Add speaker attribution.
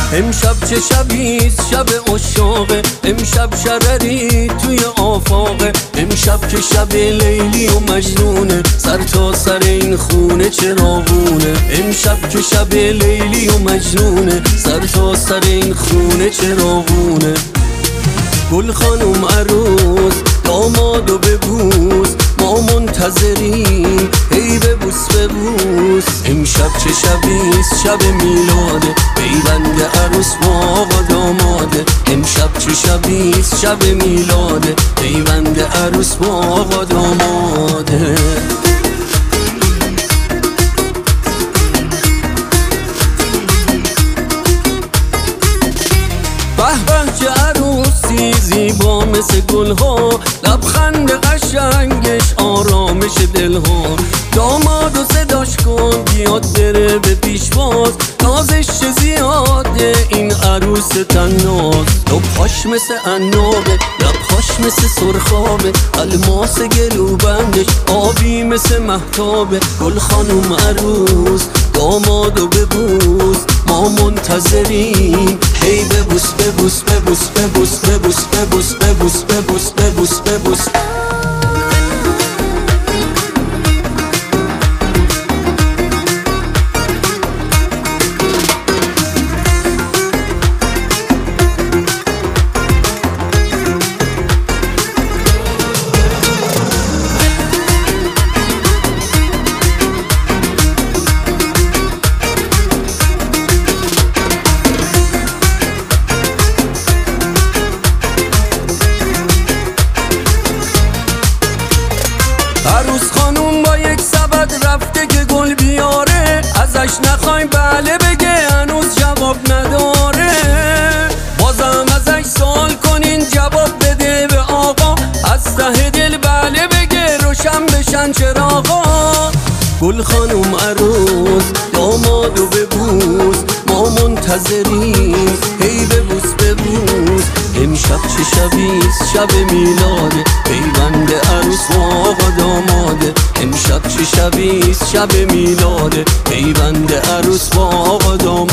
Speaker 1: امشب چه شبیست شب عشاقه، امشب شرری توی آفاقه. امشب که شب لیلی و مجنونه، سر تا سر این خونه چراغونه. امشب که شب لیلی و مجنونه، سر تا سر این خونه چراغونه. گل خانم عروس دامادو ببوس، ما منتظریم هی ببوس ببوس. امشب چه شبیست شب میلاده، پیوند عروس با آقا داماده. امشب چه شبیست شب میلاده، پیوند عروس با آقا داماده. به به چه عروسی زیبا مثل گلها، لبخند قشنگش آرامش دلها. داماد و صداش کن بیاد بره به پیشواز، نازش چه زیاده این عروس تناز. لبهاش مثل عنابه، لبهاش مثل سرخابه، الماس گلوبندش آبی مثل مهتابه. گل خانم عروس دامادو ببوس، ما منتظریم هی ببوس ببوس ببوس ببوس ببوس ببوس ببوس ببوس ببوس ببوس. عروس خانوم با یک سبد رفته که گل بیاره، ازش نخوایم بله بگه هنوز جواب نداره. بازم ازش سوال کنین جواب بده به آقا، از ته دل بله بگه روشن بشن چراغا. گل خانوم عروس دامادو ببوس، ما منتظریم هی ببوس ببوس. امشب چه شبیست شب میلاده، پیوند عروس و آقا داماده. امشب چه شبیست شب میلاده، پیوند عروس و آقا داماده.